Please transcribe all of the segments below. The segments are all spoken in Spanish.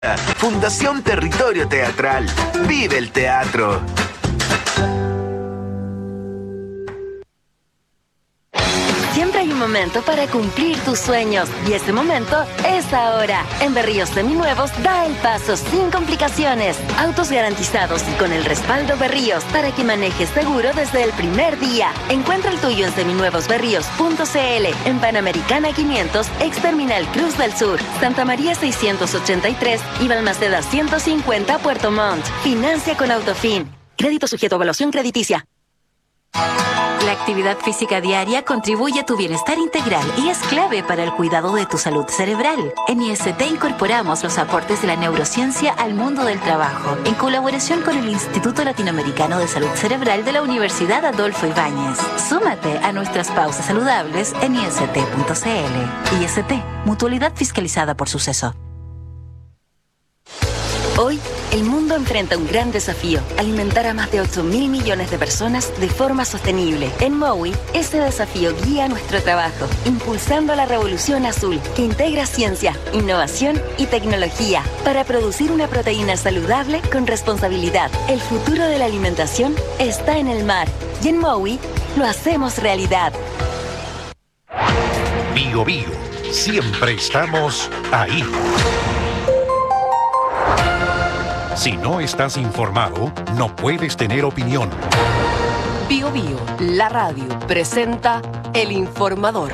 Fundación Territorio Teatral. Vive el teatro. Siempre hay un momento para cumplir tus sueños y ese momento es ahora. En Berríos Seminuevos da el paso sin complicaciones. Autos garantizados y con el respaldo Berríos para que manejes seguro desde el primer día. Encuentra el tuyo en seminuevosberríos.cl, en Panamericana 500, ex Terminal Cruz del Sur, Santa María 683 y Balmaceda 150, Puerto Montt. Financia con Autofin. Crédito sujeto a evaluación crediticia. La actividad física diaria contribuye a tu bienestar integral y es clave para el cuidado de tu salud cerebral. En IST incorporamos los aportes de la neurociencia al mundo del trabajo, en colaboración con el Instituto Latinoamericano de Salud Cerebral de la Universidad Adolfo Ibáñez. Súmate a nuestras pausas saludables en ist.cl. IST, mutualidad fiscalizada por Suceso. Hoy, el mundo enfrenta un gran desafío: alimentar a más de 8.000 millones de personas de forma sostenible. En MOWI, ese desafío guía nuestro trabajo, impulsando la revolución azul, que integra ciencia, innovación y tecnología para producir una proteína saludable con responsabilidad. El futuro de la alimentación está en el mar, y en MOWI lo hacemos realidad. Bio Bio, siempre estamos ahí. Si no estás informado, no puedes tener opinión. Bio Bio, la radio, presenta El Informador.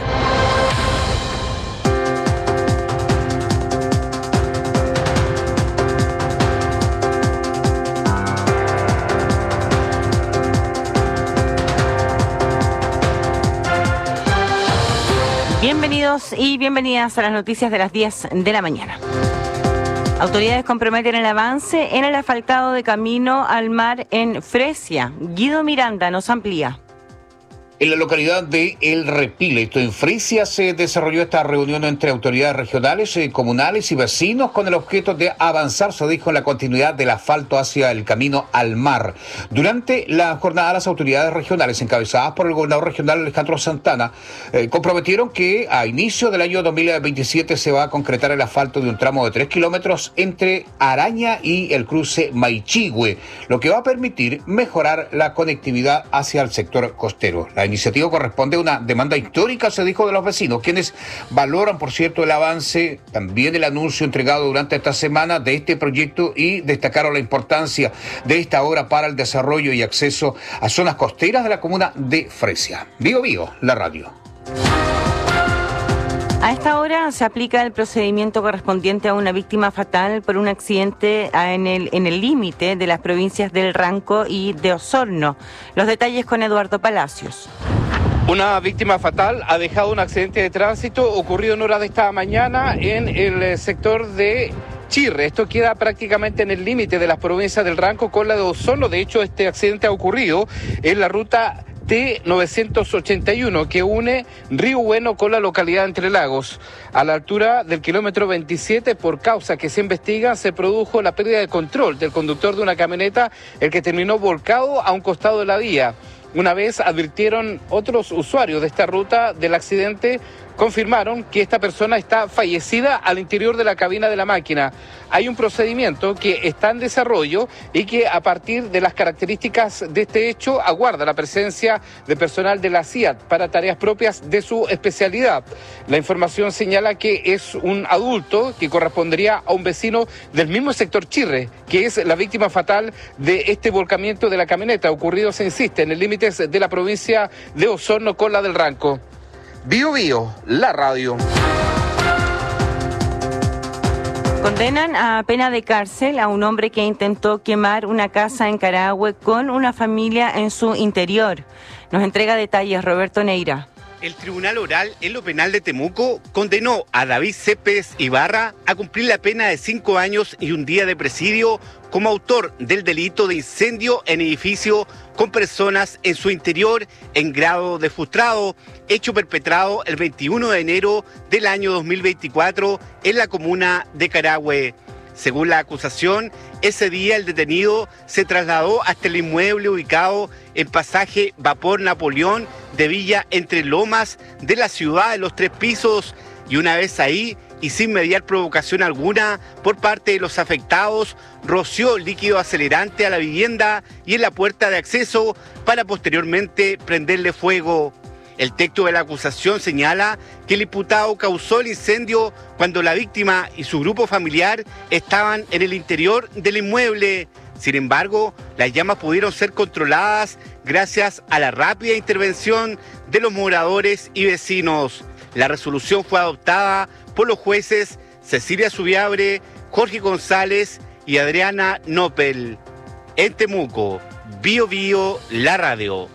Bienvenidos y bienvenidas a las noticias de las 10 de la mañana. Autoridades comprometen el avance en el asfaltado de camino al mar en Fresia. Guido Miranda nos amplía. En la localidad de El Repile, esto en Fresia, se desarrolló esta reunión entre autoridades regionales, comunales y vecinos con el objeto de avanzar, se dijo, en la continuidad del asfalto hacia el camino al mar. Durante la jornada, las autoridades regionales, encabezadas por el gobernador regional Alejandro Santana, comprometieron que a inicio del año 2027 se va a concretar el asfalto de un tramo de 3 kilómetros entre Araña y el cruce Maichigüe, lo que va a permitir mejorar la conectividad hacia el sector costero. La iniciativa corresponde a una demanda histórica, se dijo, de los vecinos, quienes valoran, por cierto, el avance, también el anuncio entregado durante esta semana de este proyecto, y destacaron la importancia de esta obra para el desarrollo y acceso a zonas costeras de la comuna de Fresia. Bio Bio, la radio. A esta hora se aplica el procedimiento correspondiente a una víctima fatal por un accidente en el límite de las provincias del Ranco y de Osorno. Los detalles con Eduardo Palacios. Una víctima fatal ha dejado un accidente de tránsito ocurrido en horas de esta mañana en el sector de Chirre. Esto queda prácticamente en el límite de las provincias del Ranco con la de Osorno. De hecho, este accidente ha ocurrido en la ruta T981 que une Río Bueno con la localidad de Entre Lagos. A la altura del kilómetro 27, por causa que se investiga, se produjo la pérdida de control del conductor de una camioneta, el que terminó volcado a un costado de la vía. Una vez advirtieron otros usuarios de esta ruta del accidente, confirmaron que esta persona está fallecida al interior de la cabina de la máquina. Hay un procedimiento que está en desarrollo y que, a partir de las características de este hecho, aguarda la presencia de personal de la CIAT para tareas propias de su especialidad. La información señala que es un adulto que correspondería a un vecino del mismo sector Chirre, que es la víctima fatal de este volcamiento de la camioneta ocurrido, se insiste, en el límite de la provincia de Osorno con la del Ranco. Bio Bio, la radio. Condenan a pena de cárcel a un hombre que intentó quemar una casa en Carahue con una familia en su interior. Nos entrega detalles Roberto Neira. El Tribunal Oral en lo Penal de Temuco condenó a David Cepes Ibarra a cumplir la pena de 5 años y un día de presidio como autor del delito de incendio en edificio con personas en su interior en grado de frustrado, hecho perpetrado el 21 de enero del año 2024 en la comuna de Carahue. Según la acusación, ese día el detenido se trasladó hasta el inmueble ubicado en pasaje Vapor Napoleón de Villa Entre Lomas de la ciudad de los Tres Pisos, y una vez ahí y sin mediar provocación alguna por parte de los afectados, roció líquido acelerante a la vivienda y en la puerta de acceso para posteriormente prenderle fuego. El texto de la acusación señala que el imputado causó el incendio cuando la víctima y su grupo familiar estaban en el interior del inmueble. Sin embargo, las llamas pudieron ser controladas gracias a la rápida intervención de los moradores y vecinos. La resolución fue adoptada por los jueces Cecilia Subiabre, Jorge González y Adriana Nopel. En Temuco, Bío Bío, la radio.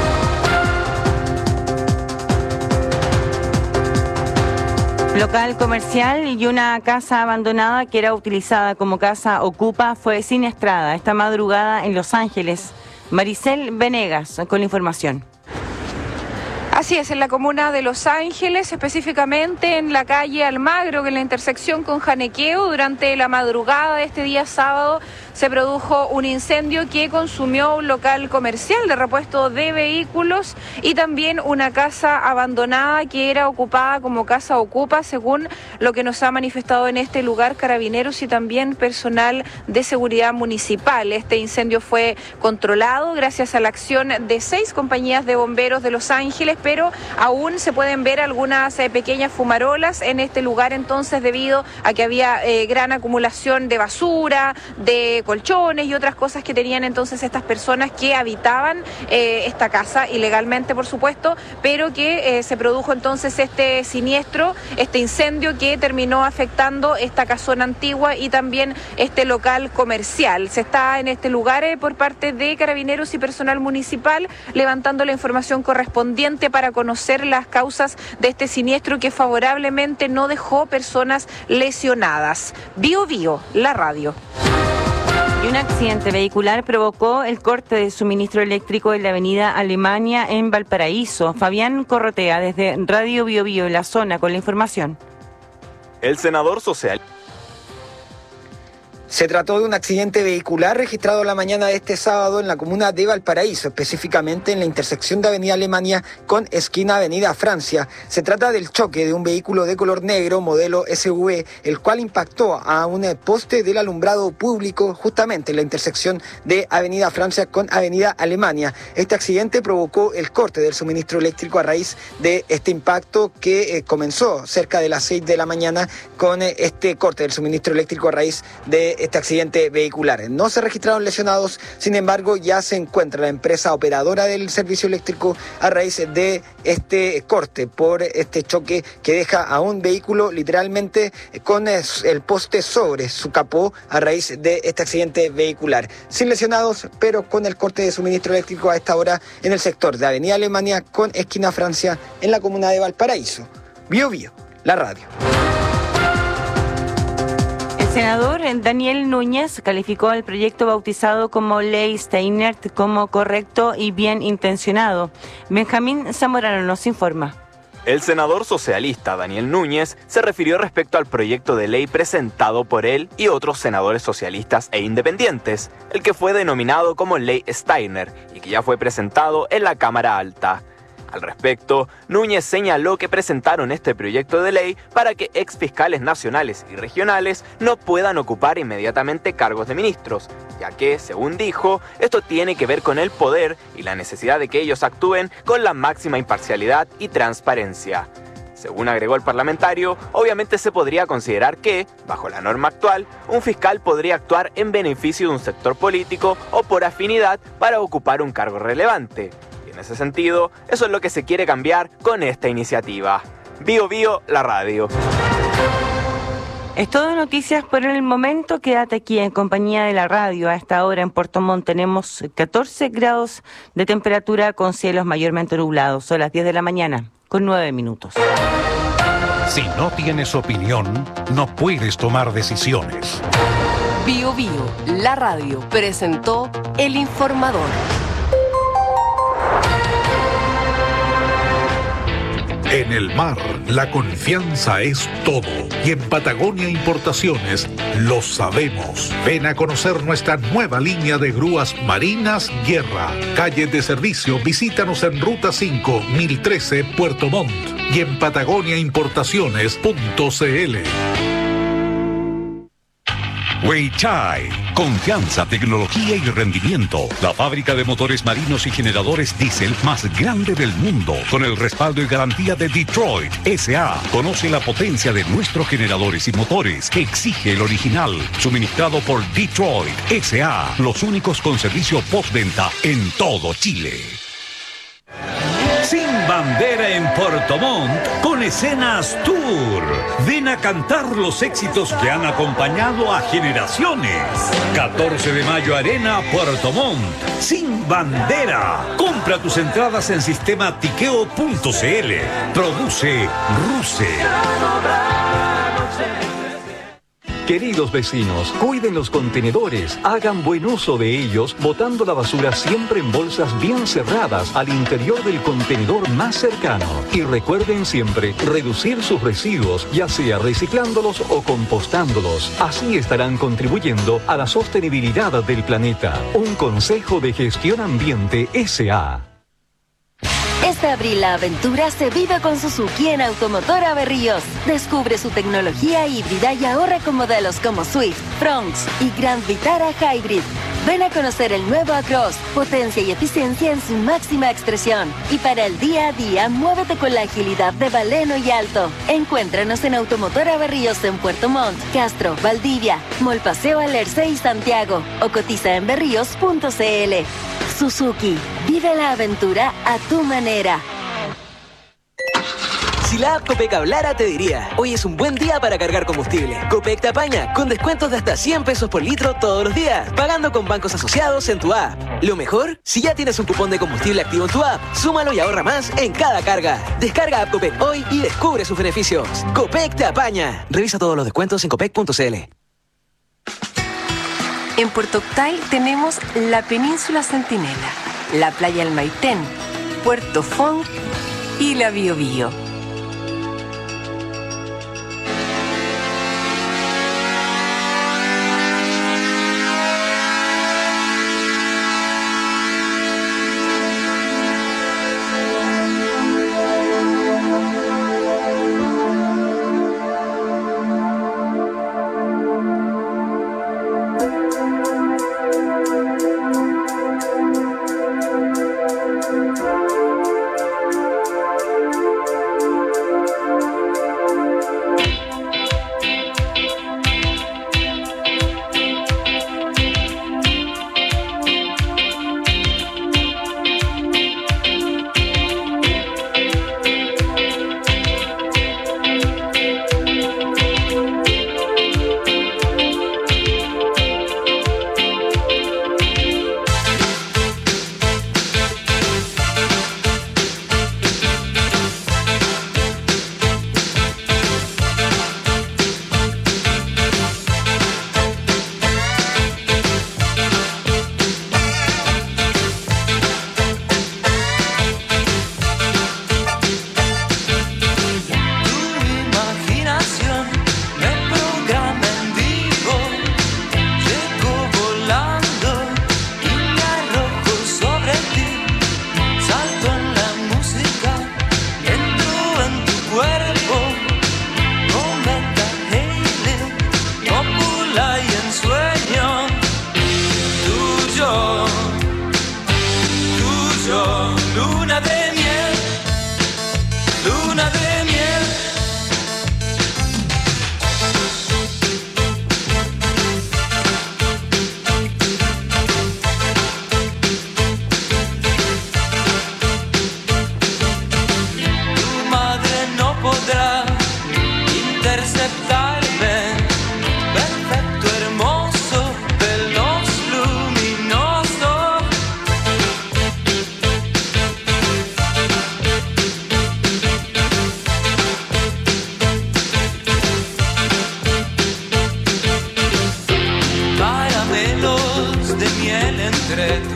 Local comercial y una casa abandonada que era utilizada como casa ocupa fue siniestrada esta madrugada en Los Ángeles. Maricel Venegas con la información. Así es, en la comuna de Los Ángeles, específicamente en la calle Almagro, que en la intersección con Janequeo, durante la madrugada de este día sábado, se produjo un incendio que consumió un local comercial de repuesto de vehículos y también una casa abandonada que era ocupada como casa ocupa, según lo que nos ha manifestado en este lugar carabineros y también personal de seguridad municipal. Este incendio fue controlado gracias a la acción de 6 compañías de bomberos de Los Ángeles, pero aún se pueden ver algunas pequeñas fumarolas en este lugar, entonces, debido a que había gran acumulación de basura, de colchones y otras cosas que tenían entonces estas personas que habitaban esta casa ilegalmente, por supuesto, pero que se produjo entonces este siniestro, este incendio que terminó afectando esta casona antigua y también este local comercial. Se está en este lugar por parte de carabineros y personal municipal levantando la información correspondiente para conocer las causas de este siniestro que favorablemente no dejó personas lesionadas. Bío Bío, la radio. Y un accidente vehicular provocó el corte de suministro eléctrico en la avenida Alemania en Valparaíso. Fabián Corrotea desde Radio Bío Bío en la zona con la información. El senador social. Se trató de un accidente vehicular registrado la mañana de este sábado en la comuna de Valparaíso, específicamente en la intersección de Avenida Alemania con esquina Avenida Francia. Se trata del choque de un vehículo de color negro modelo SUV, el cual impactó a un poste del alumbrado público justamente en la intersección de Avenida Francia con Avenida Alemania. Este accidente provocó el corte del suministro eléctrico a raíz de este impacto que comenzó cerca de las 6 de la mañana con este corte del suministro eléctrico a raíz de este accidente vehicular. No se registraron lesionados, sin embargo ya se encuentra la empresa operadora del servicio eléctrico a raíz de este corte por este choque que deja a un vehículo literalmente con el poste sobre su capó a raíz de este accidente vehicular. Sin lesionados, pero con el corte de suministro eléctrico a esta hora en el sector de Avenida Alemania con esquina Francia en la comuna de Valparaíso. Bío Bío, la radio. El senador Daniel Núñez calificó el proyecto bautizado como Ley Steinert como correcto y bien intencionado. Benjamín Zamorano nos informa. El senador socialista Daniel Núñez se refirió respecto al proyecto de ley presentado por él y otros senadores socialistas e independientes, el que fue denominado como Ley Steiner y que ya fue presentado en la Cámara Alta. Al respecto, Núñez señaló que presentaron este proyecto de ley para que exfiscales nacionales y regionales no puedan ocupar inmediatamente cargos de ministros, ya que, según dijo, esto tiene que ver con el poder y la necesidad de que ellos actúen con la máxima imparcialidad y transparencia. Según agregó el parlamentario, obviamente se podría considerar que, bajo la norma actual, un fiscal podría actuar en beneficio de un sector político o por afinidad para ocupar un cargo relevante. En ese sentido, eso es lo que se quiere cambiar con esta iniciativa. Bío Bío, la radio. Es todo noticias por el momento. Quédate aquí en compañía de la radio. A esta hora en Puerto Montt tenemos 14 grados de temperatura con cielos mayormente nublados. Son las 10 de la mañana con 9 minutos. Si no tienes opinión, no puedes tomar decisiones. Bío Bío, la radio, presentó El Informador. En el mar, la confianza es todo. Y en Patagonia Importaciones lo sabemos. Ven a conocer nuestra nueva línea de grúas marinas Guerra. Calle de servicio, visítanos en Ruta 5, 1013, Puerto Montt. Y en patagoniaimportaciones.cl. Weichai, confianza, tecnología y rendimiento. La fábrica de motores marinos y generadores diésel más grande del mundo, con el respaldo y garantía de Detroit S.A. Conoce la potencia de nuestros generadores y motores que exige el original, suministrado por Detroit S.A. Los únicos con servicio postventa en todo Chile. Sin bandera en Puerto Montt con Escenas Tour. Ven a cantar los éxitos que han acompañado a generaciones. 14 de mayo Arena, Puerto Montt. Sin bandera. Compra tus entradas en sistema tiqueo.cl. Produce Ruse. Queridos vecinos, cuiden los contenedores, hagan buen uso de ellos, botando la basura siempre en bolsas bien cerradas al interior del contenedor más cercano. Y recuerden siempre reducir sus residuos, ya sea reciclándolos o compostándolos. Así estarán contribuyendo a la sostenibilidad del planeta. Un consejo de Gestión Ambiente S.A. Este abril la aventura se vive con Suzuki en Automotora Berríos. Descubre su tecnología híbrida y ahorra con modelos como Swift, Fronx y Grand Vitara Hybrid. Ven a conocer el nuevo Across, potencia y eficiencia en su máxima expresión. Y para el día a día, muévete con la agilidad de Baleno y Alto. Encuéntranos en Automotora Berríos en Puerto Montt, Castro, Valdivia, Mall Paseo Alerce y Santiago. O cotiza en berríos.cl. Suzuki, vive la aventura a tu manera. Si la app Copec hablara, te diría: hoy es un buen día para cargar combustible. Copec te apaña, con descuentos de hasta 100 pesos por litro todos los días, pagando con bancos asociados en tu app. Lo mejor, si ya tienes un cupón de combustible activo en tu app, súmalo y ahorra más en cada carga. Descarga app Copec hoy y descubre sus beneficios. Copec te apaña. Revisa todos los descuentos en copec.cl. En Puerto Octay tenemos la Península Centinela, la Playa El Maitén, Puerto Font y la Biobío.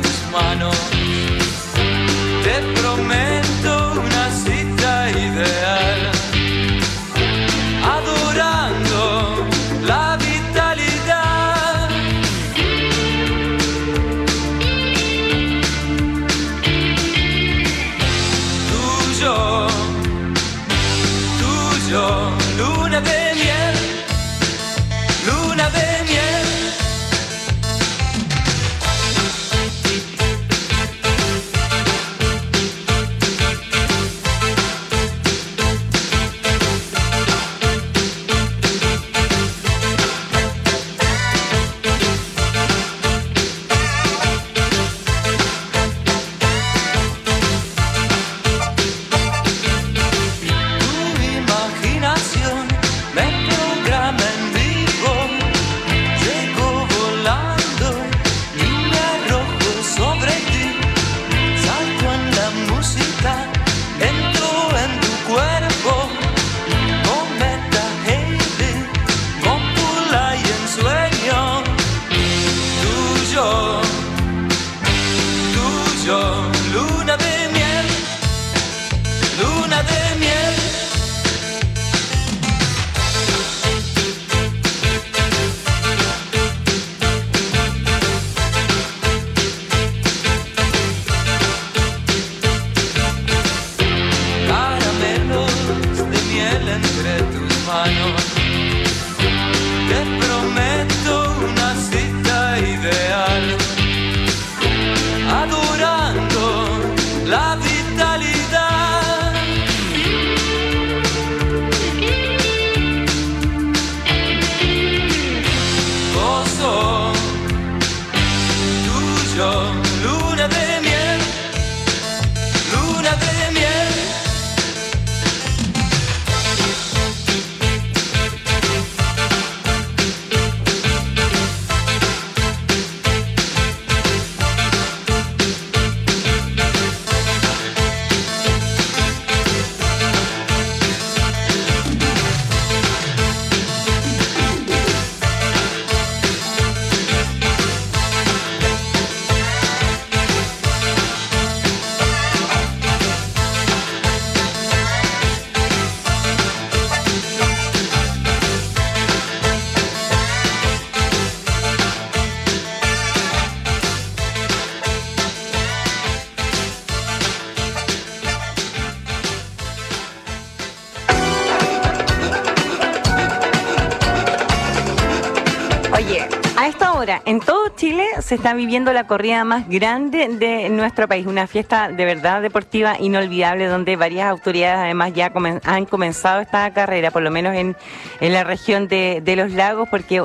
Te prometo una cita ideal. luna de miel, luna de miel. En todo Chile se está viviendo la corrida más grande de nuestro país, una fiesta de verdad deportiva inolvidable donde varias autoridades además ya han comenzado esta carrera, por lo menos en la región de los lagos, porque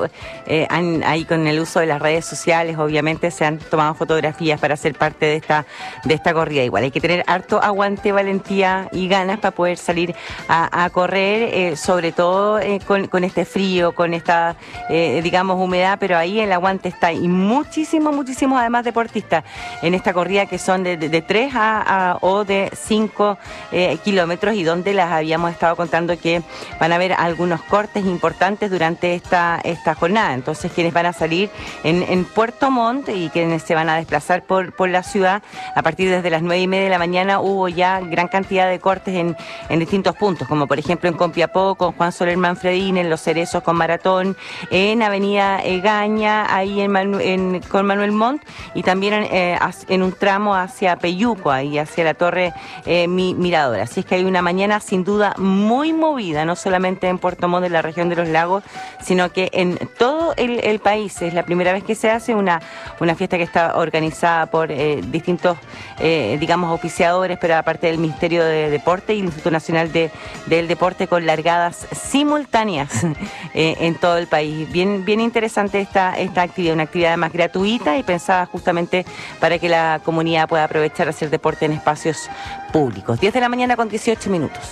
ahí con el uso de las redes sociales obviamente se han tomado fotografías para ser parte de esta corrida. Igual hay que tener harto aguante, valentía y ganas para poder salir a correr, sobre todo con este frío, con esta digamos humedad, pero ahí el aguante está, y muchísimos además deportistas en esta corrida que son de 3 o de 5 kilómetros, y donde las habíamos estado contando que van a haber algunos cortes importantes durante esta jornada. Entonces quienes van a salir en Puerto Montt y quienes se van a desplazar por la ciudad, a partir desde las 9:30 de la mañana hubo ya gran cantidad de cortes en distintos puntos, como por ejemplo en Copiapó con Juan Soler Manfredín, en Los Cerezos con Maratón, en Avenida Egaña, ahí con Manuel Montt, y también en un tramo hacia Peyuco, ahí hacia la Torre Mirador. Así es que hay una mañana sin duda muy movida, no solamente en Puerto Montt, en la región de los lagos, sino que en todo el país. Es la primera vez que se hace una fiesta que está organizada por distintos, digamos, auspiciadores, pero aparte del Ministerio de Deporte y el Instituto Nacional del Deporte, con largadas simultáneas en todo el país. Bien interesante esta actividad, una actividad más gratuita y pensada justamente para que la comunidad pueda aprovechar a hacer deporte en espacios públicos. 10 de la mañana con 18 minutos.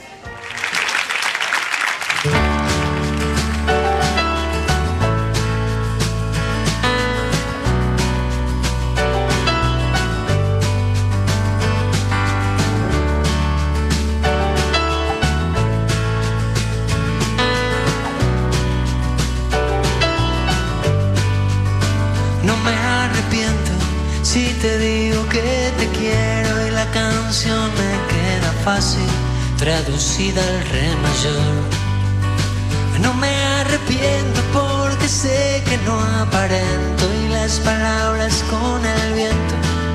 Si te digo que te quiero y la canción me queda fácil, traducida al re mayor. No me arrepiento porque sé que no aparento y las palabras con el viento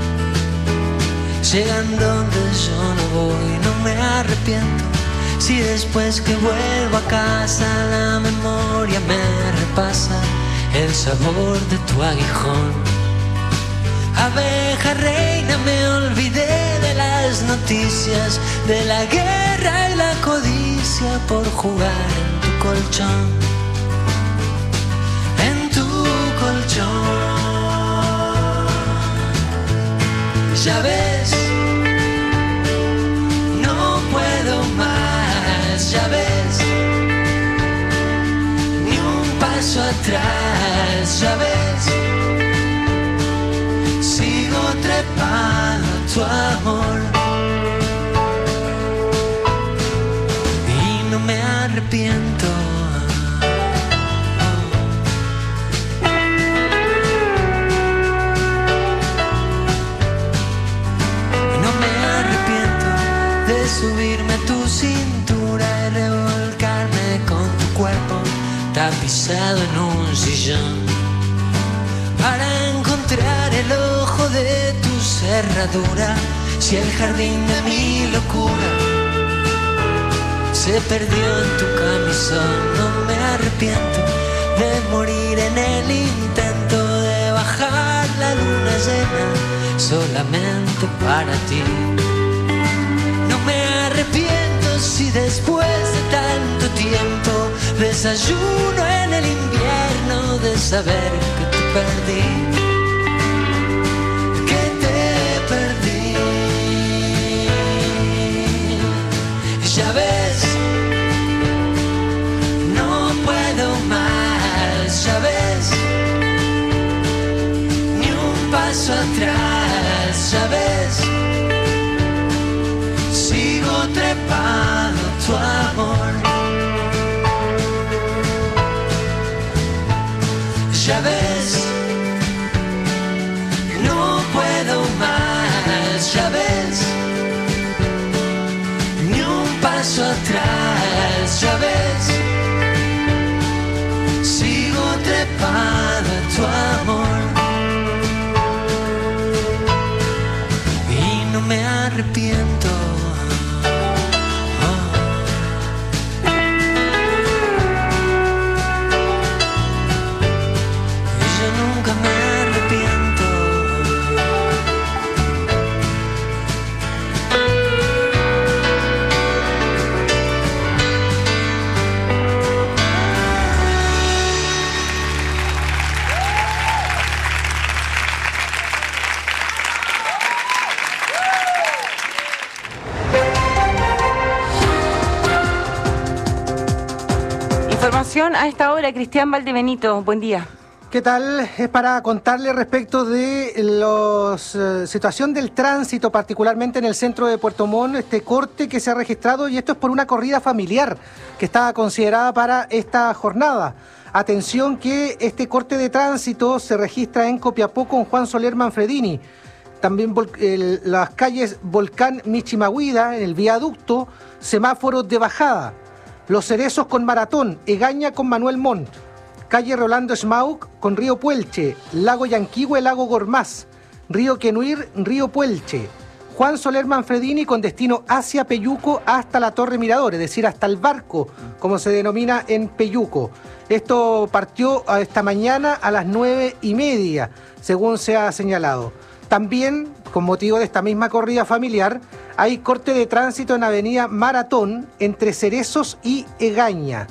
llegan donde yo no voy. No me arrepiento si después que vuelvo a casa la memoria me repasa el sabor de tu aguijón. Abeja reina, me olvidé de las noticias, de la guerra y la codicia por jugar en tu colchón, en tu colchón. Ya ves, no puedo más, ya ves, ni un paso atrás, ya ves. Sigo trepando tu amor y no me arrepiento. No me arrepiento de subirme a tu cintura y revolcarme con tu cuerpo tapizado en un sillón, para encontrar el ojo de tu cerradura. Si el jardín de mi locura se perdió en tu camisón, no me arrepiento de morir en el intento de bajar la luna llena solamente para ti. No me arrepiento si después de tanto tiempo desayuno en el invierno de saber que te perdí, que te atrás, ya ves, sigo trepando tu amor. Ya ves, no puedo más, ya ves, ni un paso atrás, ya ves, sigo trepando tu amor. Y no me arrepiento. Información a esta hora, Cristian Valdebenito, buen día. ¿Qué tal? Es para contarle respecto de la situación del tránsito, particularmente en el centro de Puerto Montt, este corte que se ha registrado, y esto es por una corrida familiar que estaba considerada para esta jornada. Atención que este corte de tránsito se registra en Copiapó con Juan Soler Manfredini. También las calles Volcán Michimahuida, en el viaducto, semáforos de bajada. Los Cerezos con Maratón, Egaña con Manuel Montt, calle Rolando Smaug con Río Puelche, Lago Yanquihue, Lago Gormaz, Río Quenuir, Río Puelche, Juan Soler Manfredini con destino hacia Peyuco hasta la Torre Mirador, es decir, hasta el barco, como se denomina en Peyuco. Esto partió esta mañana a las 9:30, según se ha señalado. También, con motivo de esta misma corrida familiar, hay corte de tránsito en Avenida Maratón entre Cerezos y Egaña,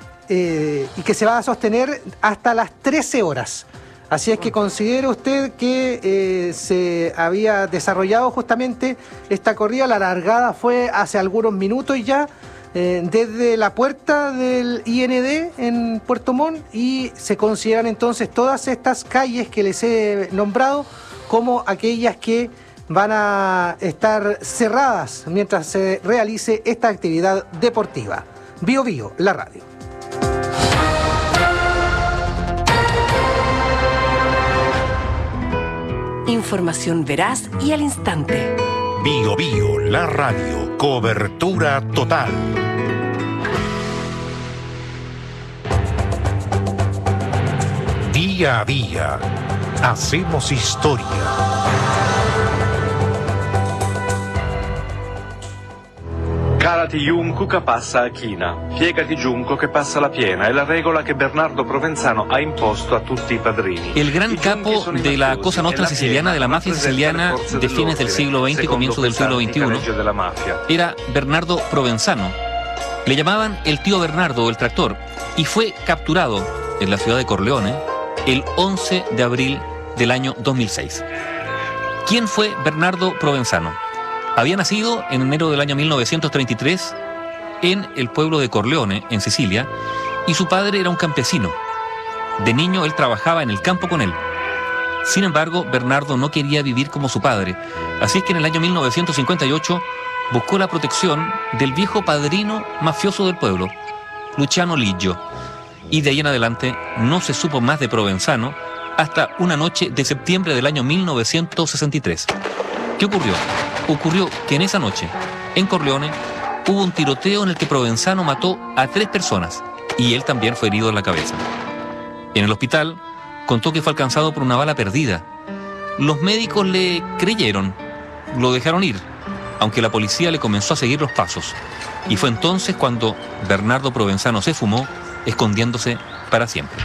y que se va a sostener hasta las 13 horas. Así es que considere usted que se había desarrollado justamente esta corrida. La largada fue hace algunos minutos ya, desde la puerta del IND en Puerto Montt, y se consideran entonces todas estas calles que les he nombrado como aquellas que van a estar cerradas mientras se realice esta actividad deportiva. Bio Bio, la radio. Información veraz y al instante. Bio Bio, la radio. Cobertura total. Día a día. Hacemos historia. Calati Junco che passa a china, piegati Junco che passa la piena, è la regola che Bernardo Provenzano ha imposto a tutti i padrini. El gran capo de la Cosa Nostra siciliana, de la mafia siciliana de fines del siglo XX y comienzos del siglo XXI, era Bernardo Provenzano. Le llamaban el tío Bernardo o el tractor, y fue capturado en la ciudad de Corleone el 11 de abril del año 2006. ¿Quién fue Bernardo Provenzano? Había nacido en enero del año 1933 en el pueblo de Corleone, en Sicilia, y su padre era un campesino. De niño él trabajaba en el campo con él. Sin embargo, Bernardo no quería vivir como su padre, así es que en el año 1958 buscó la protección del viejo padrino mafioso del pueblo, Luciano Liggio, y de ahí en adelante no se supo más de Provenzano hasta una noche de septiembre del año 1963. ¿Qué ocurrió? Ocurrió que en esa noche, en Corleone, hubo un tiroteo en el que Provenzano mató a 3 personas y él también fue herido en la cabeza. En el hospital contó que fue alcanzado por una bala perdida. Los médicos le creyeron, lo dejaron ir, aunque la policía le comenzó a seguir los pasos. Y fue entonces cuando Bernardo Provenzano se fumó, escondiéndose para siempre.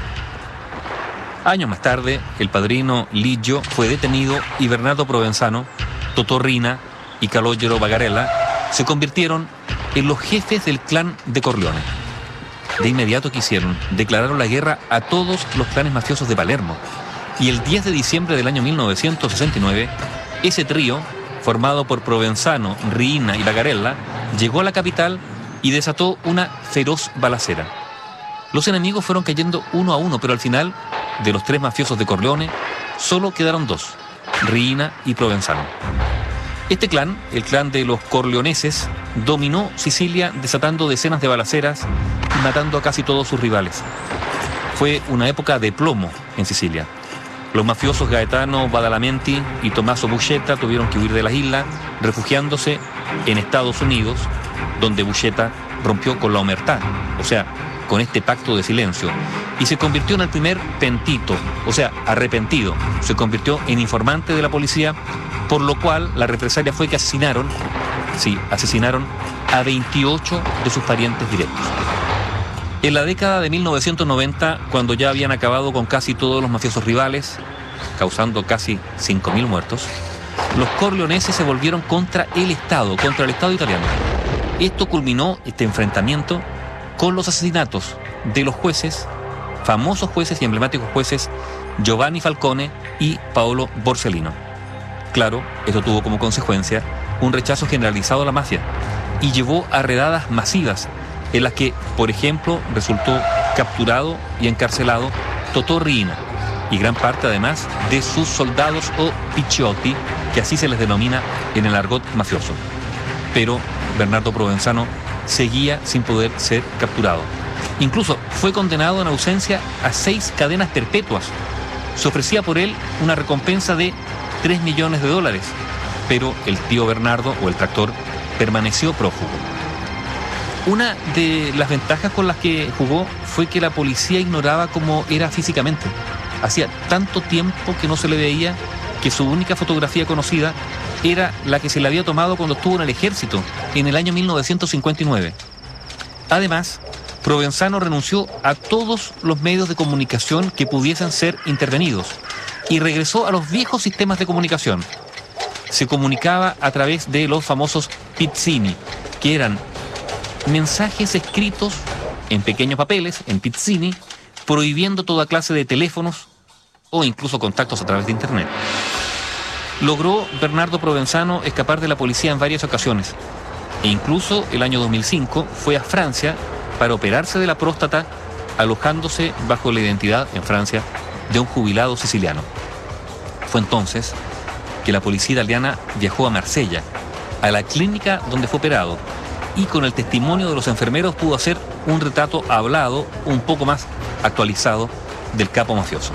Años más tarde, el padrino Liggio fue detenido y Bernardo Provenzano, Totò Riina y Calogero Bagarella se convirtieron en los jefes del clan de Corleone. De inmediato, ¿qué hicieron? Declararon la guerra a todos los clanes mafiosos de Palermo. Y el 10 de diciembre del año 1969, ese trío, formado por Provenzano, Riina y Bagarella, llegó a la capital y desató una feroz balacera. Los enemigos fueron cayendo uno a uno, pero al final, de los 3 mafiosos de Corleone, solo quedaron 2, Riina y Provenzano. Este clan, el clan de los Corleoneses, dominó Sicilia desatando decenas de balaceras y matando a casi todos sus rivales. Fue una época de plomo en Sicilia. Los mafiosos Gaetano Badalamenti y Tommaso Buscetta tuvieron que huir de las islas, refugiándose en Estados Unidos, donde Buscetta rompió con la omertà, o sea, con este pacto de silencio, y se convirtió en el primer pentito, o sea, arrepentido. Se convirtió en informante de la policía, por lo cual la represalia fue que asesinaron a 28 de sus parientes directos. En la década de 1990, cuando ya habían acabado con casi todos los mafiosos rivales, causando casi 5.000 muertos, los corleoneses se volvieron contra el Estado italiano. Esto culminó, este enfrentamiento, con los asesinatos de los jueces, famosos jueces y emblemáticos jueces Giovanni Falcone y Paolo Borsellino. Claro, esto tuvo como consecuencia un rechazo generalizado a la mafia y llevó a redadas masivas en las que, por ejemplo, resultó capturado y encarcelado Totò Riina y gran parte además de sus soldados o picciotti, que así se les denomina en el argot mafioso. Pero Bernardo Provenzano seguía sin poder ser capturado. Incluso fue condenado en ausencia a 6 cadenas perpetuas. Se ofrecía por él una recompensa de $3 millones, pero el tío Bernardo, o el tractor, permaneció prófugo. Una de las ventajas con las que jugó fue que la policía ignoraba cómo era físicamente. Hacía tanto tiempo que no se le veía que su única fotografía conocida era la que se le había tomado cuando estuvo en el ejército en el año 1959. Además, Provenzano renunció a todos los medios de comunicación que pudiesen ser intervenidos y regresó a los viejos sistemas de comunicación. Se comunicaba a través de los famosos pizzini, que eran mensajes escritos en pequeños papeles, en pizzini, prohibiendo toda clase de teléfonos o incluso contactos a través de internet. Logró Bernardo Provenzano escapar de la policía en varias ocasiones e incluso el año 2005 fue a Francia para operarse de la próstata, alojándose bajo la identidad en Francia de un jubilado siciliano. Fue entonces que la policía italiana viajó a Marsella, a la clínica donde fue operado, y con el testimonio de los enfermeros pudo hacer un retrato hablado un poco más actualizado del capo mafioso.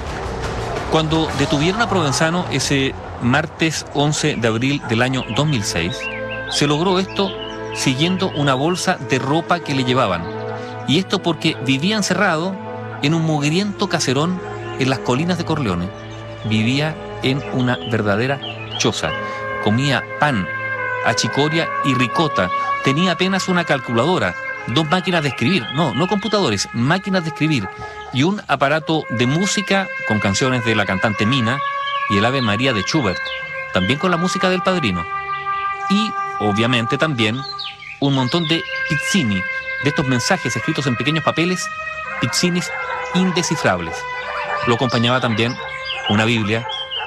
Cuando detuvieron a Provenzano ese martes 11 de abril del año 2006, se logró esto siguiendo una bolsa de ropa que le llevaban. Y esto porque vivía encerrado en un mugriento caserón en las colinas de Corleone. Vivía en una verdadera choza. Comía pan, achicoria y ricota. Tenía apenas una calculadora, 2 máquinas de escribir, no computadores, máquinas de escribir, y un aparato de música con canciones de la cantante Mina y el Ave María de Schubert, también con la música del Padrino. Y, obviamente, también un montón de pizzini, de estos mensajes escritos en pequeños papeles, pizzinis indescifrables. Lo acompañaba también una Biblia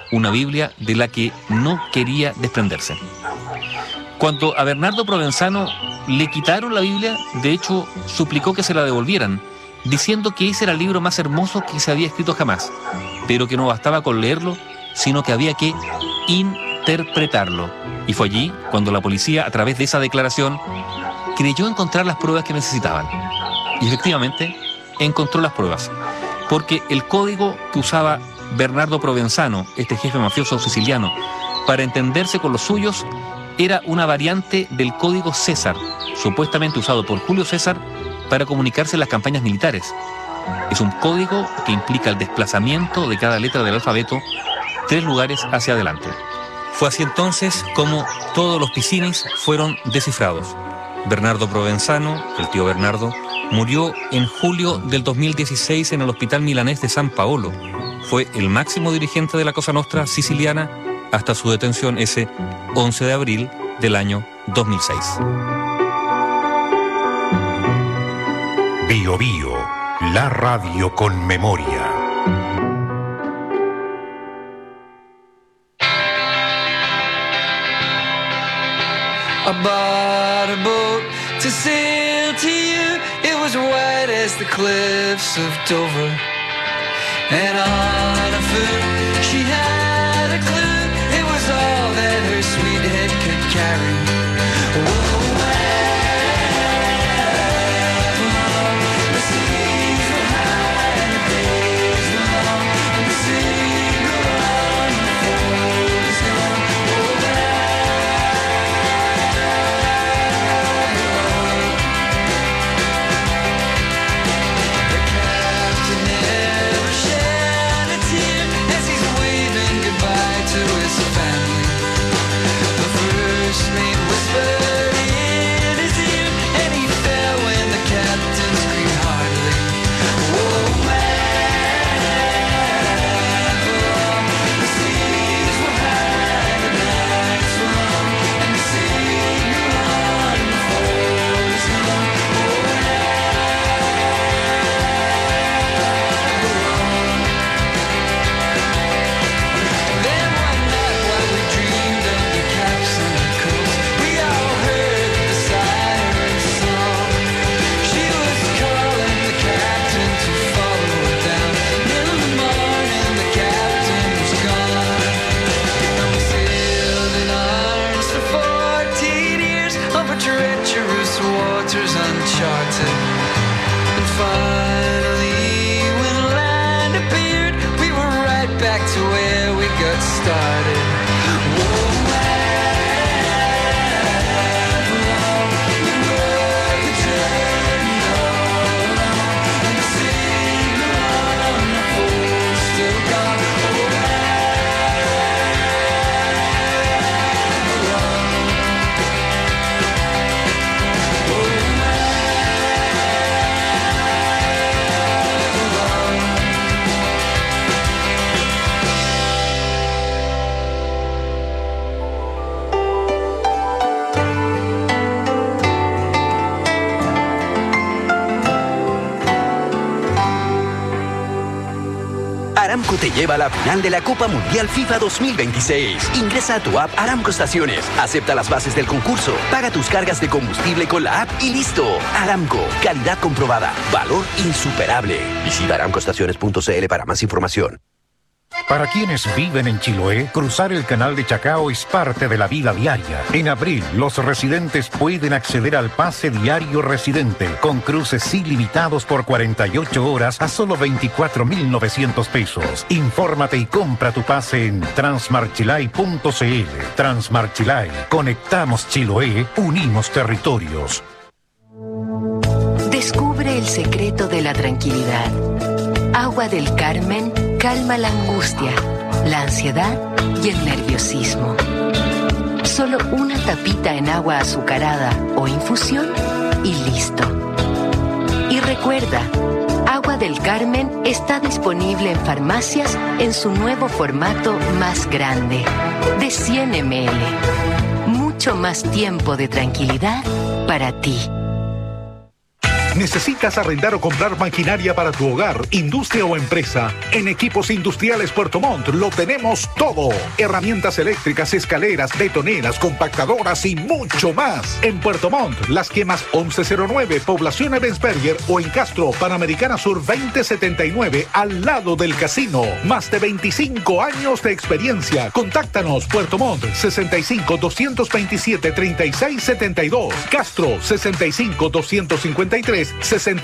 de la que no quería desprenderse. Cuando a Bernardo Provenzano le quitaron la Biblia, de hecho, suplicó que se la devolvieran, diciendo que ese era el libro más hermoso que se había escrito jamás, pero que no bastaba con leerlo, sino que había que interpretarlo. Y fue allí cuando la policía, a través de esa declaración, creyó encontrar las pruebas que necesitaban. Y efectivamente, encontró las pruebas, porque el código que usaba Bernardo Provenzano, este jefe mafioso siciliano, para entenderse con los suyos, era una variante del código César, supuestamente usado por Julio César para comunicarse en las campañas militares. Es un código que implica el desplazamiento de cada letra del alfabeto 3 lugares hacia adelante. Fue así entonces como todos los pizzinis fueron descifrados. Bernardo Provenzano, el tío Bernardo, murió en julio del 2016 en el Hospital Milanés de San Paolo. Fue el máximo dirigente de la Cosa Nostra siciliana hasta su detención ese 11 de abril del año 2006. Bio Bio, la radio con memoria. I bought a boat to sail to you. It was white as the cliffs of Dover. And on a foot she had a back to where we got started. Aramco te lleva a la final de la Copa Mundial FIFA 2026. Ingresa a tu app Aramco Estaciones, acepta las bases del concurso, paga tus cargas de combustible con la app y listo. Aramco, calidad comprobada, valor insuperable. Visita aramcoestaciones.cl para más información. Para quienes viven en Chiloé, cruzar el canal de Chacao es parte de la vida diaria. En abril, los residentes pueden acceder al pase diario residente, con cruces ilimitados por 48 horas a solo 24.900 pesos. Infórmate y compra tu pase en transmarchilay.cl. Transmarchilay. Conectamos Chiloé, unimos territorios. Descubre el secreto de la tranquilidad. Agua del Carmen calma la angustia, la ansiedad y el nerviosismo. Solo una tapita en agua azucarada o infusión y listo. Y recuerda, Agua del Carmen está disponible en farmacias en su nuevo formato más grande, de 100 ml. Mucho más tiempo de tranquilidad para ti. ¿Necesitas arrendar o comprar maquinaria para tu hogar, industria o empresa? En Equipos Industriales Puerto Montt lo tenemos todo. Herramientas eléctricas, escaleras, betoneras, compactadoras y mucho más. En Puerto Montt, Las Quemas 1109, Población Ebensberger o en Castro, Panamericana Sur 2079, al lado del casino. Más de 25 años de experiencia. Contáctanos, Puerto Montt, 65-227-3672. Castro, 65-253-6772.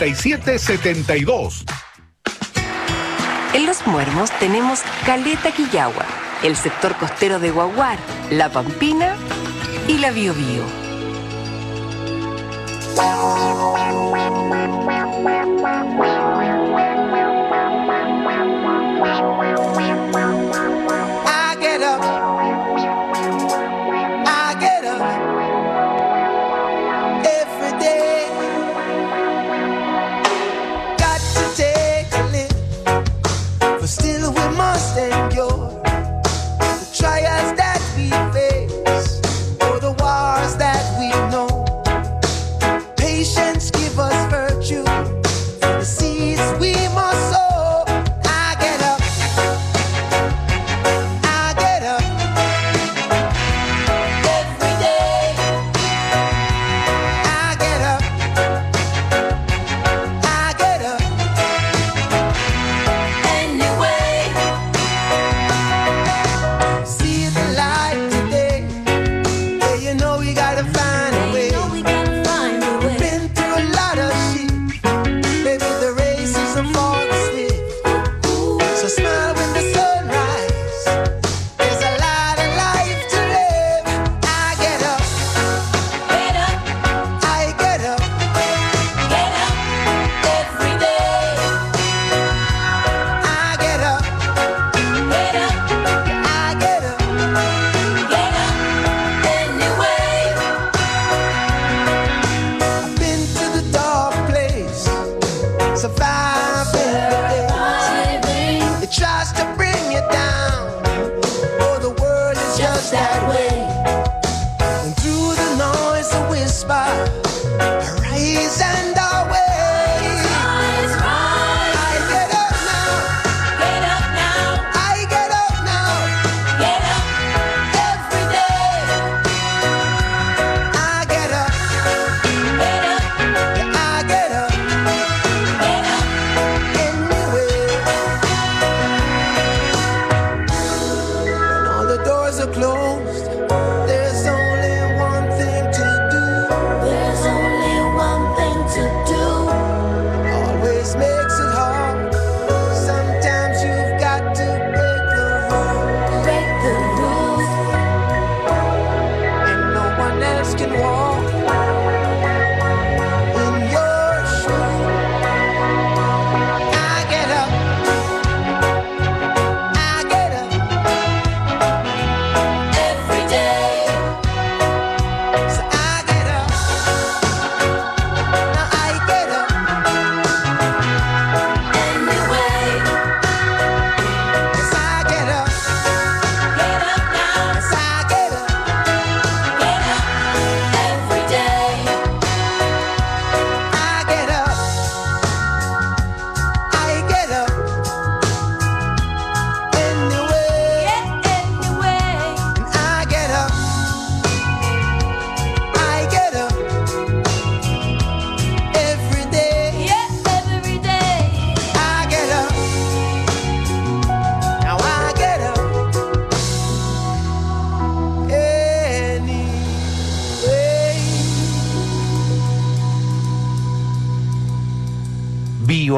En Los Muermos tenemos Caleta Quillagua, el sector costero de Guaguar, La Pampina y la Biobío. Still we must endure the trials that we face, or the wars that we know. Patience give us virtue, for the seeds we must sow. I get up, every day. I get up, see the light today. Yeah, you know we gotta find a way. Been through a lot of shit. Maybe the race isn't for the stiff. So smile when the sun rises. There's a lot of life to live. I get up, I get up, every day. I get up, I get up, anyway. I've been to the dark place, surviving the days. It tries to bring you down, oh, the world is just that way. And through the noise, a whisper, arise and away. I get up now, I get up now, every day. I get up, yeah, I get up, anyway.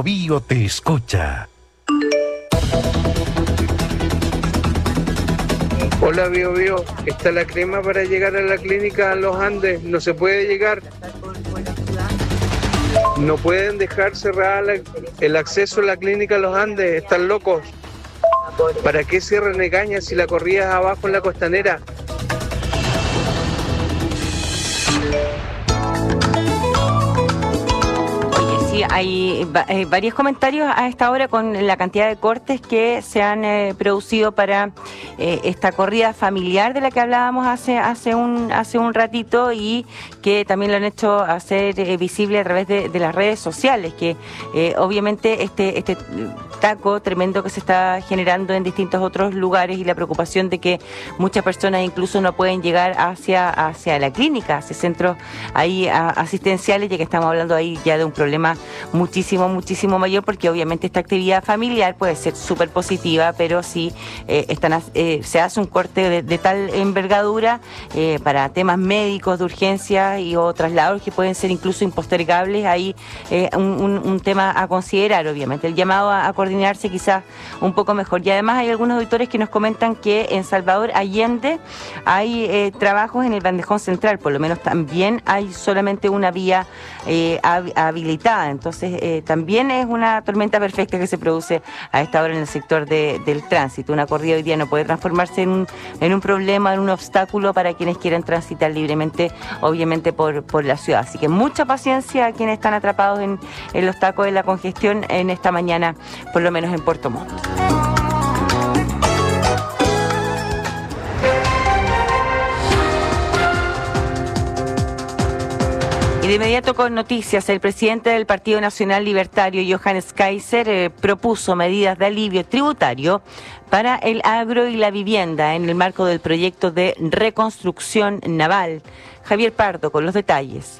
Biobío te escucha. Hola Bio Bio, está la crema para llegar a la clínica Los Andes, no se puede llegar. No pueden dejar cerrada el acceso a la clínica Los Andes, están locos. ¿Para qué cierran Egaña si la corrida es abajo en la Costanera? Sí, hay varios comentarios a esta hora con la cantidad de cortes que se han producido para esta corrida familiar de la que hablábamos hace un ratito, y que también lo han hecho hacer visible a través de las redes sociales, que obviamente este taco tremendo que se está generando en distintos otros lugares, y la preocupación de que muchas personas incluso no pueden llegar hacia la clínica, hacia centros ahí asistenciales, ya que estamos hablando ahí ya de un problema muchísimo mayor, porque obviamente esta actividad familiar puede ser súper positiva, pero si se hace un corte de tal envergadura para temas médicos de urgencia o traslados que pueden ser incluso impostergables, ahí un tema a considerar, obviamente. El llamado a coordinarse quizás un poco mejor. Y además hay algunos auditores que nos comentan que en Salvador Allende hay trabajos en el bandejón central, por lo menos también hay solamente una vía habilitada. Entonces también es una tormenta perfecta que se produce a esta hora en el sector del tránsito. Una corrida hoy día no puede transformarse en un problema, en un obstáculo para quienes quieran transitar libremente, obviamente por la ciudad. Así que mucha paciencia a quienes están atrapados en los tacos de la congestión en esta mañana, por lo menos en Puerto Montt. Y de inmediato con noticias, el presidente del Partido Nacional Libertario, Johannes Kaiser, propuso medidas de alivio tributario para el agro y la vivienda en el marco del proyecto de reconstrucción naval. Javier Pardo con los detalles.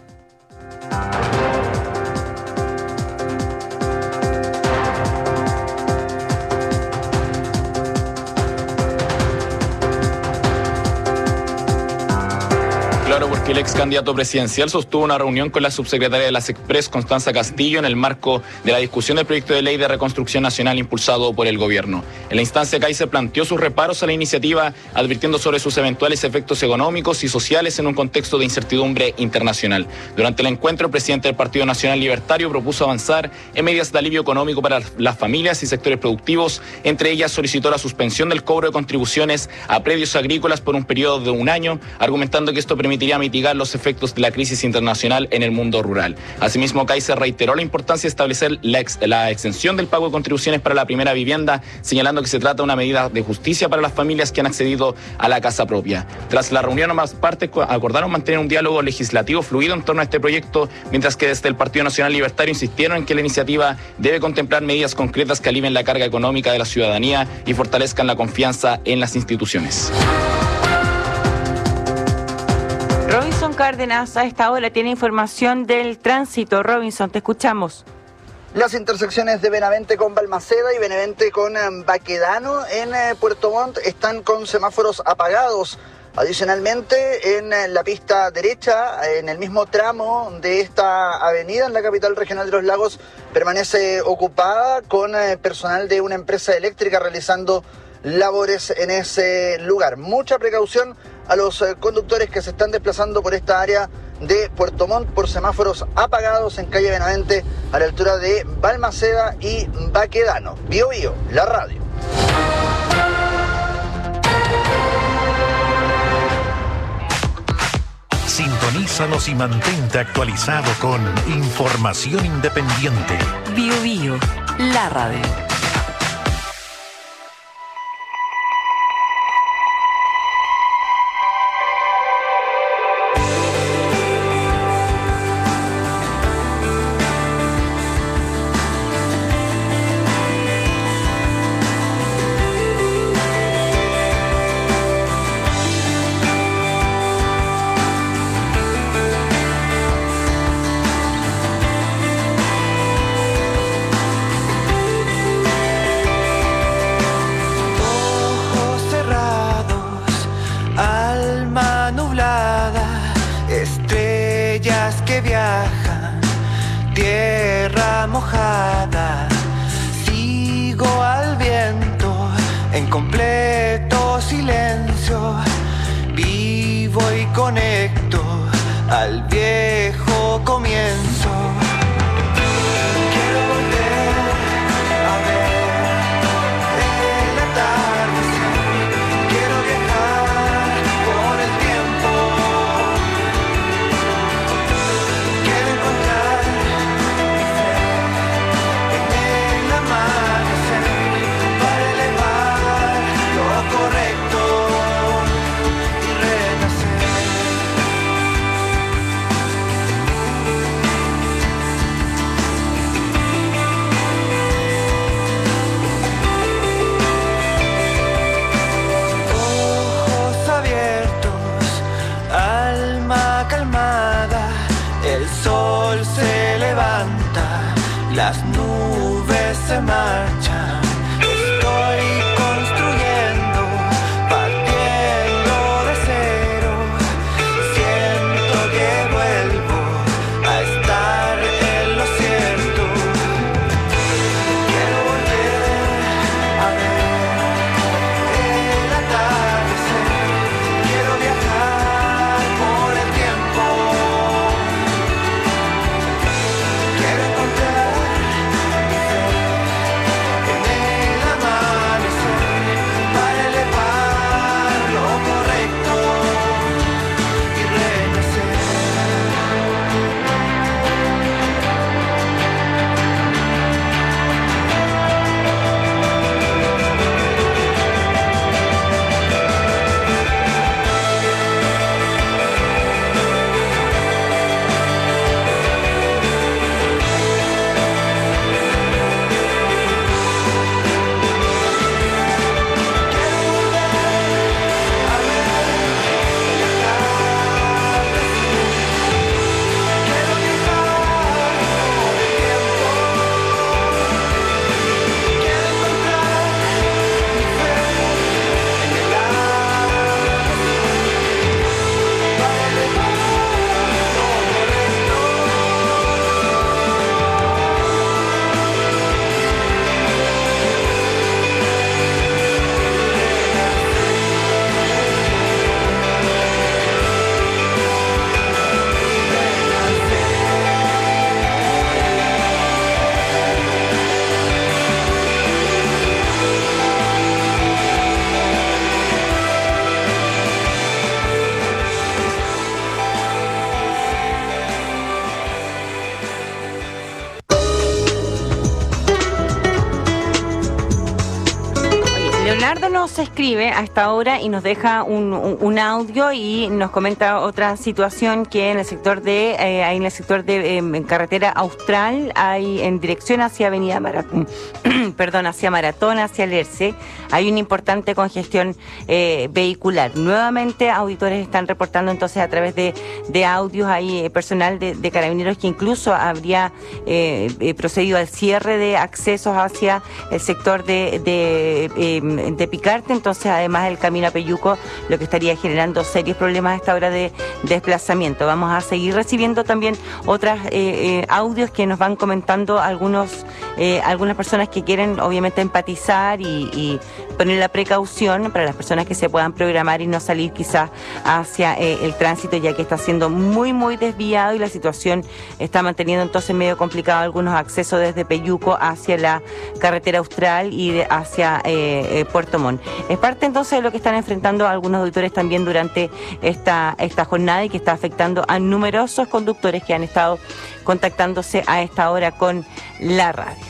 Claro, porque el ex candidato presidencial sostuvo una reunión con la subsecretaria de las Express, Constanza Castillo, en el marco de la discusión del proyecto de ley de reconstrucción nacional impulsado por el gobierno. En la instancia, Kaiser planteó sus reparos a la iniciativa, advirtiendo sobre sus eventuales efectos económicos y sociales en un contexto de incertidumbre internacional. Durante el encuentro, el presidente del Partido Nacional Libertario propuso avanzar en medidas de alivio económico para las familias y sectores productivos. Entre ellas, solicitó la suspensión del cobro de contribuciones a predios agrícolas por un periodo de un año, argumentando que esto permitiría mitigar los efectos de la crisis internacional en el mundo rural. Asimismo, Kaiser reiteró la importancia de establecer la exención del pago de contribuciones para la primera vivienda, señalando que se trata de una medida de justicia para las familias que han accedido a la casa propia. Tras la reunión, ambas partes acordaron mantener un diálogo legislativo fluido en torno a este proyecto, mientras que desde el Partido Nacional Libertario insistieron en que la iniciativa debe contemplar medidas concretas que alivien la carga económica de la ciudadanía y fortalezcan la confianza en las instituciones. Robinson Cárdenas a esta hora tiene información del tránsito. Robinson, te escuchamos. Las intersecciones de Benavente con Balmaceda y Benavente con Baquedano en Puerto Montt están con semáforos apagados. Adicionalmente, en la pista derecha, en el mismo tramo de esta avenida en la capital regional de Los Lagos, permanece ocupada con personal de una empresa eléctrica realizando labores en ese lugar. Mucha precaución a los conductores que se están desplazando por esta área de Puerto Montt por semáforos apagados en calle Benavente a la altura de Balmaceda y Baquedano. Bio Bio, la radio. Sintonízanos y mantente actualizado con información independiente. Bio Bio, la radio. mojada. Sigo al viento en completo silencio. Vivo y conecto al viejo comienzo. Quiero volver a ver el atardecer. Quiero viajar por el tiempo. Quiero encontrar mi fe en el amanecer para elevar lo correcto y renacer. Ojos abiertos, alma calmada, el sol se levanta, las nubes se marchan. Estoy construyendo, partiendo de cero. Siento que vuelvo a estar en lo cierto. Quiero volver a ver el atardecer. Quiero viajar por el tiempo. Quiero encontrar mi fe en el amanecer para elevar lo correcto y renacer. Leonardo nos escribe a esta hora y nos deja un audio y nos comenta otra situación que en el sector de en carretera Austral hay en dirección hacia Avenida Maratón, hacia Maratón, hacia Lerce, hay una importante congestión vehicular. Nuevamente auditores están reportando entonces a través de audios, hay personal de carabineros que incluso habría procedido al cierre de accesos hacia el sector de Picarte, entonces además el camino a Peyuco, lo que estaría generando serios problemas a esta hora de desplazamiento. Vamos a seguir recibiendo también otros audios que nos van comentando algunas personas que quieren obviamente empatizar y poner la precaución para las personas que se puedan programar y no salir quizás hacia el tránsito, ya que está siendo muy muy desviado y la situación está manteniendo entonces medio complicado algunos accesos desde Peyuco hacia la carretera Austral y hacia Puerto Montt. Es parte entonces de lo que están enfrentando algunos auditores también durante esta jornada y que está afectando a numerosos conductores que han estado contactándose a esta hora con la radio.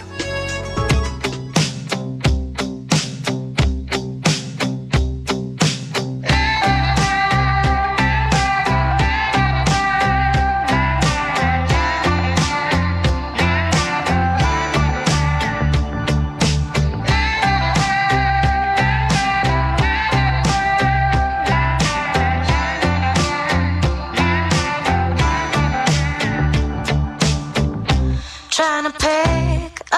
Trying to pick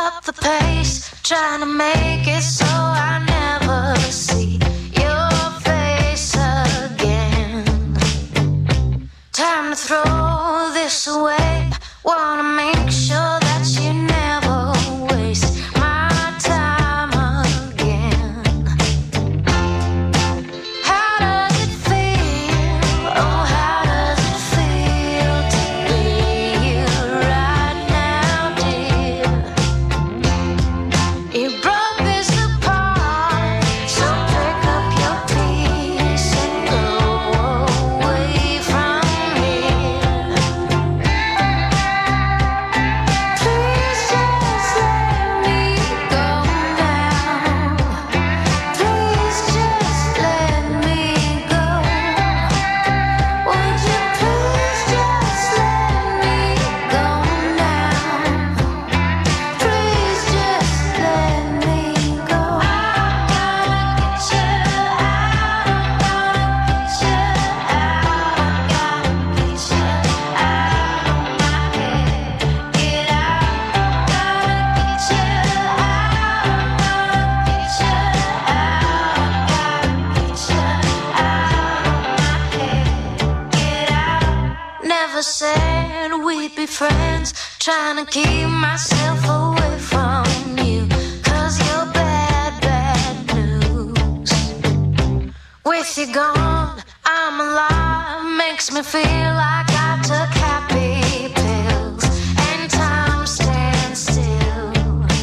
friends, trying to keep myself away from you, 'cause you're bad, bad news. With you gone, I'm alive, makes me feel like I took happy pills, and time stands still.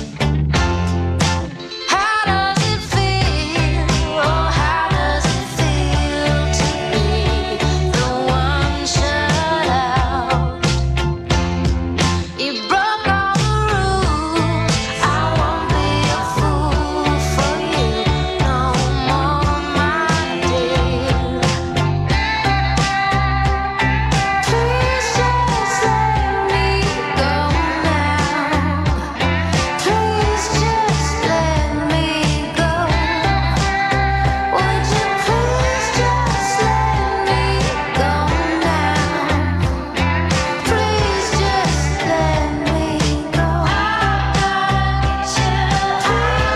How does it feel, oh how does it feel to be the one shut out? You broke all the rules, I won't be a fool for you no more, my dear. Please just let me go now. Please just let me go. Would you please just let me go now? Please just let me go. Please just let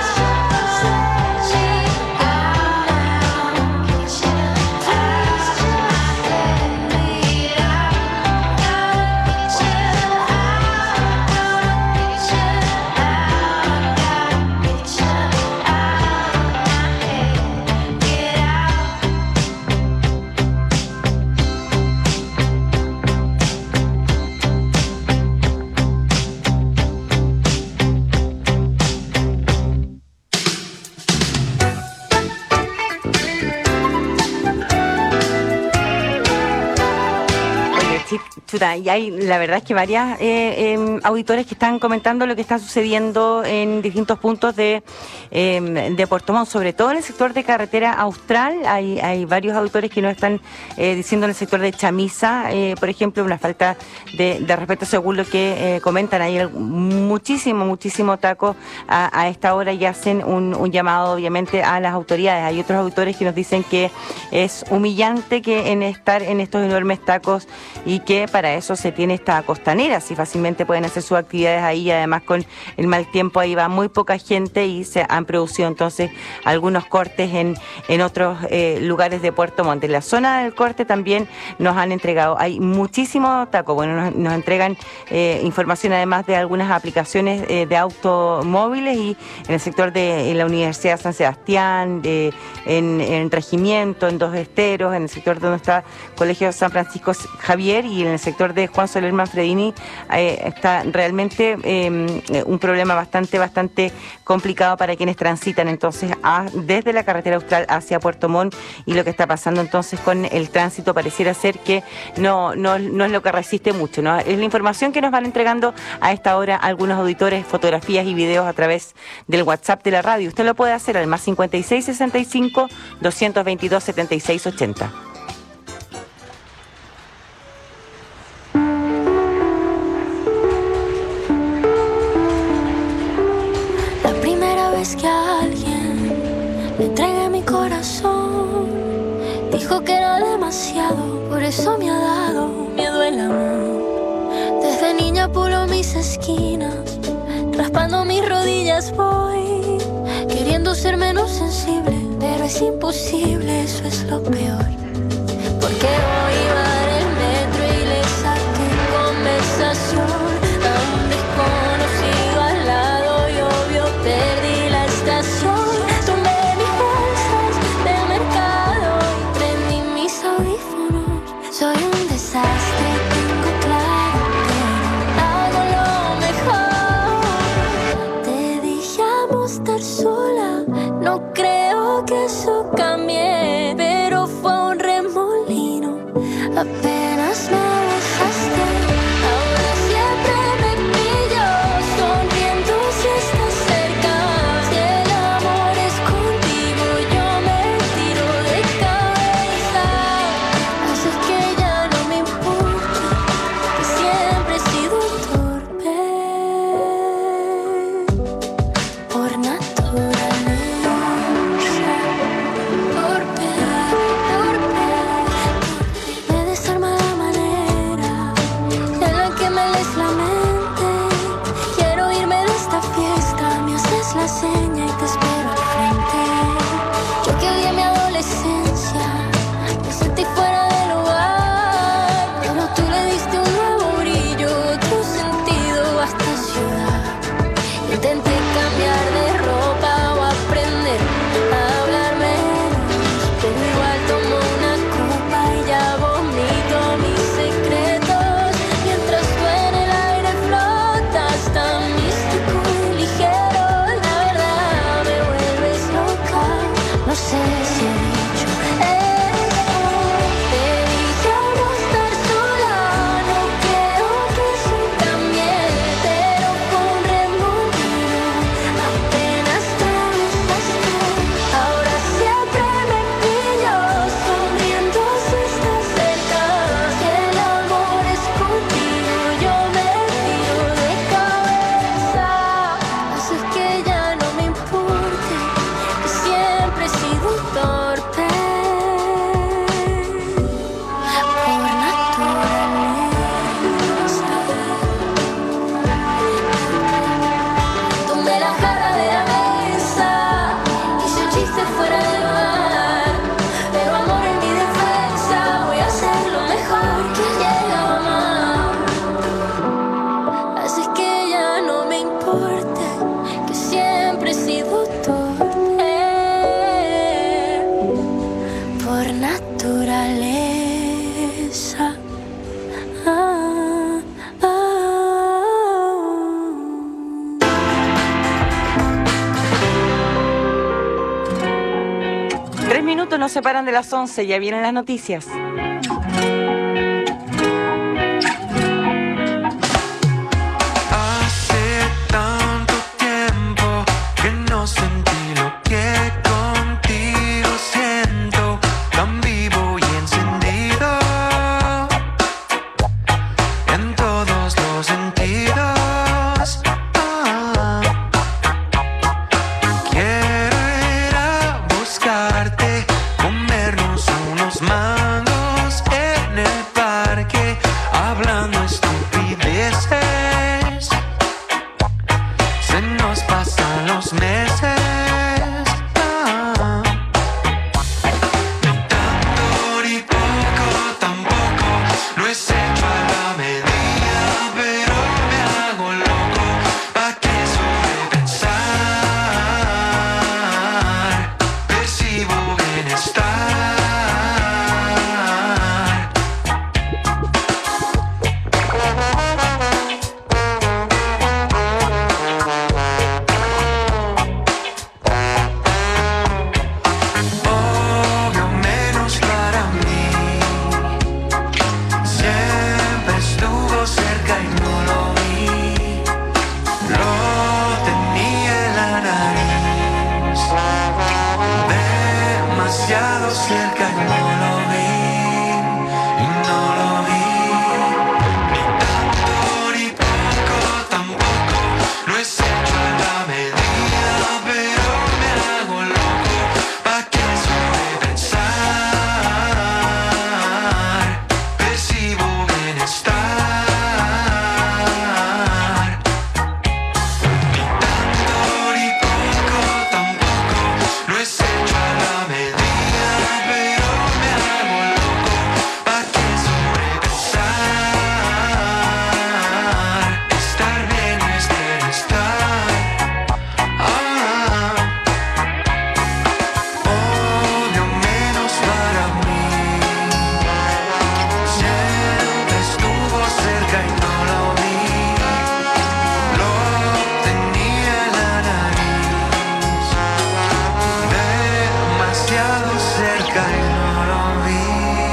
me go now. Please just Chuta, y hay, la verdad es que varias auditores que están comentando lo que está sucediendo en distintos puntos de Puerto Montt, sobre todo en el sector de carretera austral. Hay varios auditores que nos están diciendo en el sector de Chamisa, por ejemplo, una falta de respeto según lo que comentan. Hay muchísimo taco a esta hora y hacen un llamado obviamente a las autoridades. Hay otros auditores que nos dicen que es humillante que estar en estos enormes tacos y que para eso se tiene esta costanera, si fácilmente pueden hacer sus actividades ahí, y además con el mal tiempo ahí va muy poca gente y se han producido entonces algunos cortes en otros lugares de Puerto Montt. En la zona del corte también nos han entregado, hay muchísimo taco, bueno, nos entregan información además de algunas aplicaciones de automóviles, y en el sector de la Universidad de San Sebastián, en Regimiento, en Dos Esteros, en el sector donde está Colegio San Francisco Javier, y en el sector de Juan Soler Manfredini está realmente un problema bastante complicado para quienes transitan entonces desde la carretera austral hacia Puerto Montt, y lo que está pasando entonces con el tránsito pareciera ser que no es lo que resiste mucho, ¿no? Es la información que nos van entregando a esta hora algunos auditores, fotografías y videos a través del WhatsApp de la radio. Usted lo puede hacer al más 5665 222 7680. Que alguien le entregue mi corazón, dijo que era demasiado, por eso me ha dado miedo el amor. Desde niña pulo mis esquinas, raspando mis rodillas voy, queriendo ser menos sensible, pero es imposible, eso es lo peor. Porque hoy iba a dar el metro y le saqué conversación a un desconocido al lado y obvio perdí la estación. Tomé mis bolsas del mercado y prendí mis audífonos. Soy un desastre, tengo claro que hago lo mejor. Te dije amo estar sola, no creo que eso cambie, pero fue un remolino, apenas me besaste. Ahora siempre me pillo sonriendo si estás cerca. Si el amor es contigo, yo me tiro de cabeza. Haces que ya no me importa, que siempre he sido torpe por naturaleza. Torpe. Me desarma minutos nos separan de las 11. Ya vienen las noticias. Hace tanto tiempo que no sentí lo que contigo siento, tan vivo y encendido en todos los sentidos. Quiero ir a buscarte, comernos unos mangos en el parque, hablando estupideces. Se nos pasan los meses. Ni tanto ni poco tampoco, lo he hecho a la medida, pero me hago loco. ¿Pa' qué sobrepensar? Percibo bienestar. Obvio menos para mí. Siempre estuvo cerca y no lo vi. Lo tenía en la nariz. Demasiado cerca y no lo vi. Y no lo vi. Ni tanto ni poco tampoco, lo he hecho a la medida, pero me hago loco. ¿Pa' qué sobrepensar? Percibo bienestar. Ni tanto ni poco tampoco, lo he hecho a la medida, pero me hago loco. ¿Pa' qué sobrepensar? Estar bien es bienestar. Odio menos para mí. Siempre estuvo cerca y no lo vi. Lo tenía en la nariz. Demasiado cerca y no lo vi.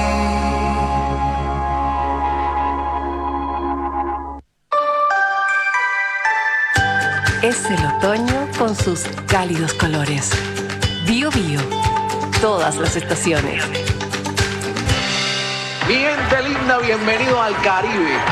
Es el otoño con sus cálidos colores. Bio Bio. Todas las estaciones. Mi gente linda, bienvenido al Caribe.